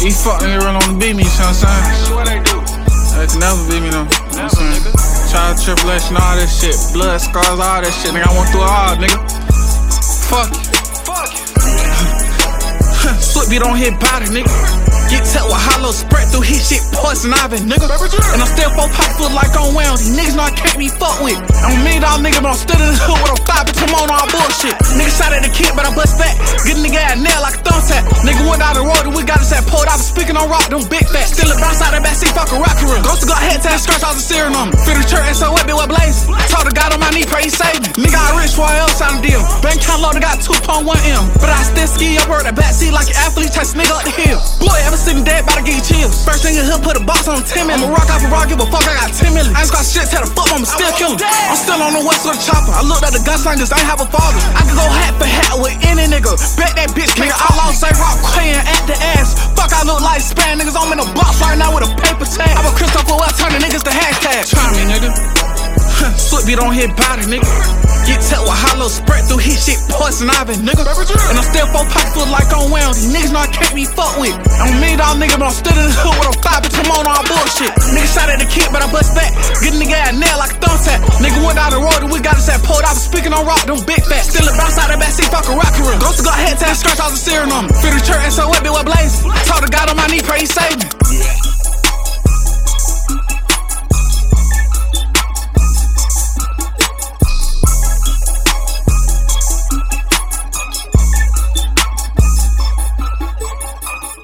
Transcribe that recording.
These fuck niggas really wanna beat me, you know what I'm saying? What they do? They can never beat me, though. You know what I'm saying? Child tribulation, all that shit. Blood scars, all that shit. Nigga, I went through it all, nigga. Fuck you. Fuck it. Slip beat on his body, nigga. Get tell with hollow spread through his shit, poison ivy, nigga. And I'm still 4 pockets full like on Wales. These niggas know I can't be fucked with. I'm $1 million nigga, but I'm still in the hood with a 5 bitch, I'm on all bullshit. Nigga shot at the kid, but I bust back. Get a nigga at nail like a thumbtack. Nigga went out the road and we got us at pulled. I was speaking on rock, them big fat. Still a bounce out the backseat, fuck a rocket room. Ghost got head tag, scratch off the steering on me. Fit the church, and so what, bitch, what blazing? Told the God on my knee, pray he save me. Nigga, I rich, why else on the deal? Bank account loaded, got 2.1 M. But I still ski up her the backseat like an athlete, chase nigga up the hill. Boy, ever sitting dead, bout to get chills. First thing in the hood, put a box on 10 million. I'ma rock off a rock, give a fuck, I got 10 million. I ain't got shit, tell the fuck, I'ma still kill him. I'm still on the west of the chopper. I looked at the gunslingers, I ain't have a father. I could go hat for hat with any nigga. Bet that bitch, nigga, I lost say rock quaying at the ass. Fuck, I look like Span, niggas, I'm in a box right now with a paper tag. I'm a Christopher Well turning niggas to hashtag. Try me, nigga. Slip beat on his body, nigga. Get tell with hollow spread through his shit, poison ivy, nigga. And I'm still 4 pockets full like on Wales. These niggas know I can't be fucked with. I'm $1 million nigga, but I'm still in the hood with a 5 bitch, I'm on all bullshit. Nigga shot at the kid, but I bust back. Get a nigga at nail like a thumbtack. Nigga went out the road and we got us at pulled. I was speaking on rock, them big fat. Still a bounce out the backseat, fuck a rocket room. Ghost got head tag, scratch off the steering on me. Fit the church, and so what, bitch, what blazing? Told the God on my knee, pray he save me.